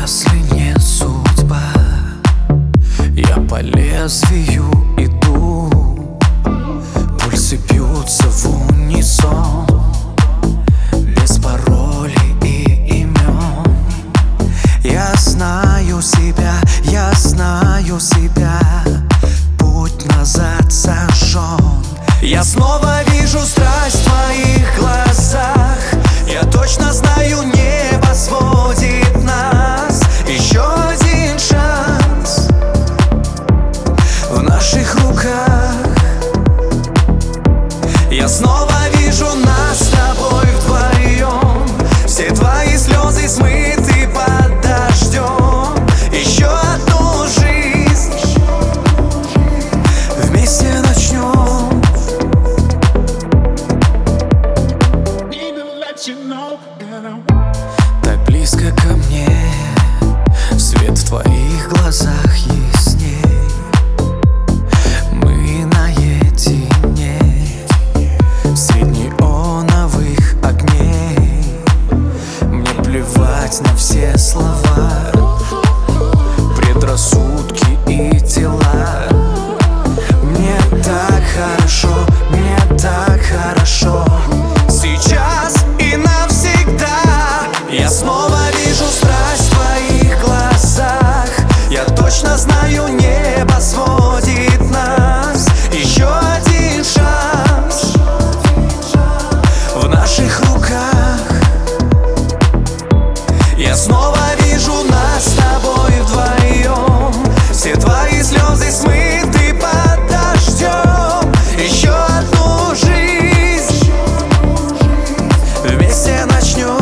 Если не судьба, я по лезвию иду. Пульсы бьются в унисон, без паролей и имен. Я знаю себя, я знаю себя. Путь назад сожжен. Я снова вижу страсть в твоих глазах. Я точно знаю, небо сводит нас. Еще один шанс в наших руках. Я снова вижу нас с тобой вдвоем. Все твои слезы смыты под дождем. Еще одну жизнь вместе начнем. Так близко ко мне, свет в твоих глазах ясней. Мы наедине средь неоновых огней. Мне плевать на все слова, предрассудки и дела. Мне так хорошо, мне так хорошо. Сейчас и навсегда. Я снова вижу страсть в твоих глазах. Я точно знаю, небо сводит нас. Еще один шанс в наших руках. Я снова вижу нас с тобой вдвоем. Все твои слезы смыты под дождем. Еще одну жизнь вместе начнем.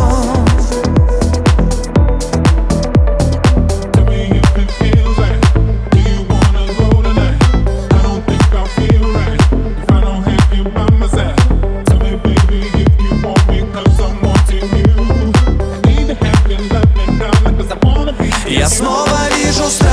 Я снова вижу страх.